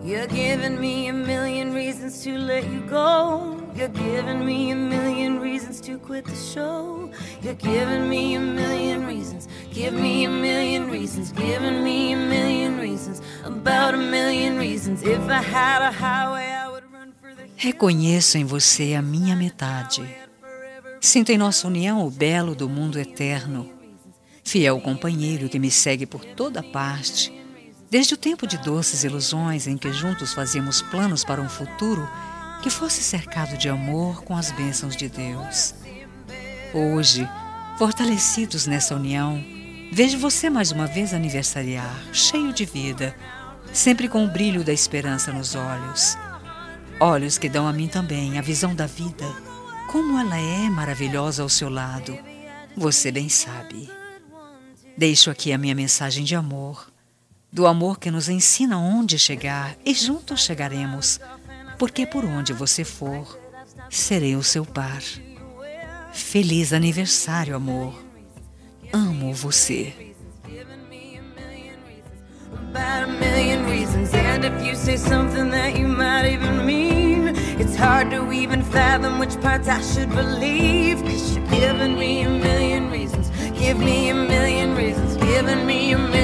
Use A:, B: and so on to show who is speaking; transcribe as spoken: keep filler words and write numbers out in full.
A: You're giving me a million reasons to let you go. You're giving me a million reasons to quit the show. You're giving me a million reasons. Give me a million reasons. Giving me a million reasons. About a million reasons. If I had a highway, I would run for the...
B: Reconheço em você a minha metade. Sinto em nossa união o belo do mundo eterno. Fiel companheiro que me segue por toda parte. Desde o tempo de doces ilusões em que juntos fazíamos planos para um futuro que fosse cercado de amor com as bênçãos de Deus. Hoje, fortalecidos nessa união, vejo você mais uma vez aniversariar, cheio de vida, sempre com o brilho da esperança nos olhos. Olhos que dão a mim também a visão da vida, como ela é maravilhosa ao seu lado. Você bem sabe. Deixo aqui a minha mensagem de amor, do amor que nos ensina onde chegar e juntos chegaremos, porque por onde você for, serei o seu par. Feliz aniversário, amor. Amo você.
A: About a million reasons, and if you say something that you might even mean, it's hard to even fathom which parts I should believe. Cause you're giving me a million reasons. Give me a million reasons. Giving me a million